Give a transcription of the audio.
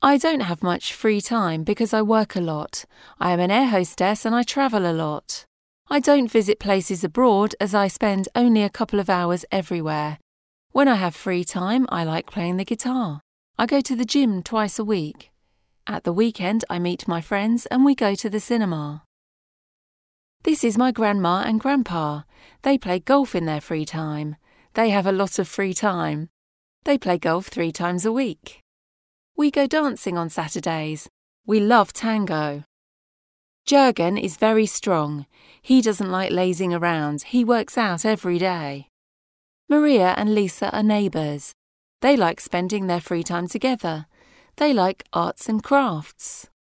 I don't have much free time because I work a lot. I am an air hostess and I travel a lot. I don't visit places abroad as I spend only a couple of hours everywhere. When I have free time, I like playing the guitar. I go to the gym twice a week. At the weekend, I meet my friends and we go to the cinema. This is my grandma and grandpa. They play golf in their free time. They have a lot of free time. They play golf 3 times a week. We go dancing on Saturdays. We love tango. Jürgen is very strong. He doesn't like lazing around. He works out every day. Maria and Lisa are neighbours. They like spending their free time together. They like arts and crafts.